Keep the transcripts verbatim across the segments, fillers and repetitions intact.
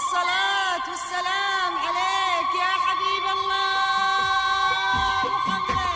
الصلاة والسلام عليك يا حبيب الله محمد.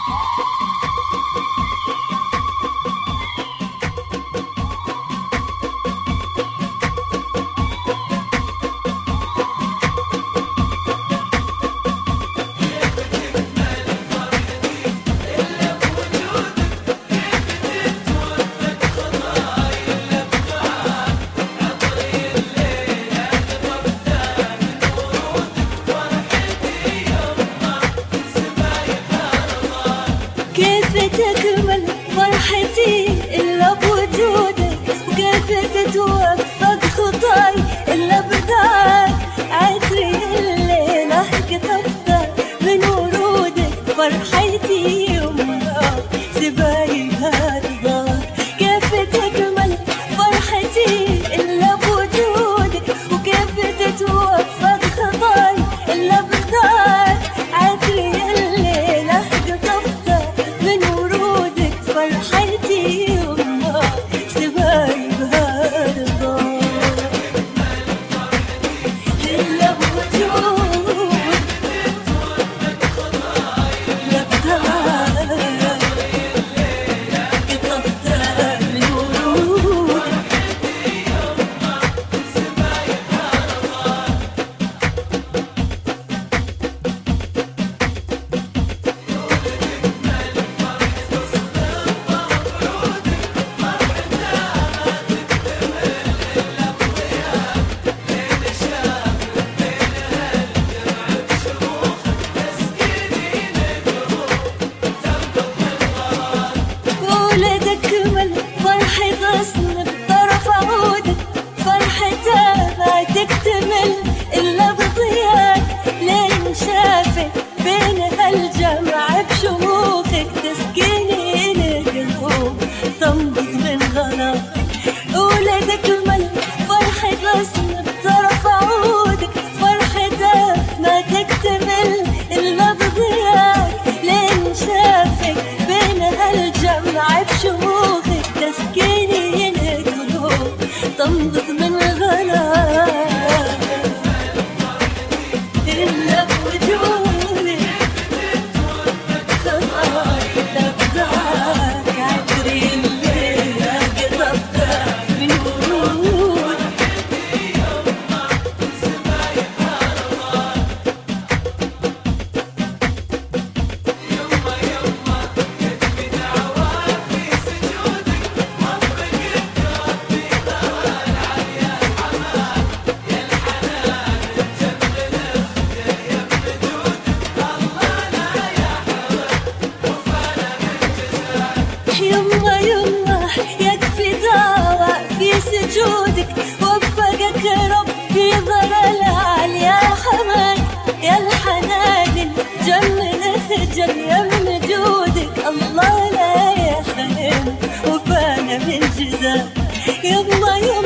تكمل فرحتي إلا بوجودك، وكيف تتوفق خطاي إلا بداك. عطري الليلة كتفضل من ورودك، فرحتي يما سبايها رضاك. كيف تكمل فرحتي إلا بوجودك، وكيف تتوفق خطاي إلا بداك. عطري الليلة كتفضل من ورودك، فرحتي يما سبايها رضاك. إلا بوجودك إلا بداك، كتفضل من ورودك. ولدك من فرحة غصن بطرف عودك، فرحتها ما تكتمل إلا بضياك. لين شافك بين هالجمع بشموخك، تسكيني القلوب تنبض من غلاك. ولدك من فرحة غصن بطرف عودك، فرحتها ما تكتمل إلا بضياك. لين شافك بين هالجمع بشموخك، تسكيني القلوب تنبض من غلاك. إلا بوجودك خطاك لبداك. عطري الليلة كتفضل من ورودك. يما يما يكفي دعوة في سجودك، وفقك ربي ضلال على يا حماك. يا الحنان الجمل خجل يا من جودك، الله لا يحرم وفانا من جزاك. يما يما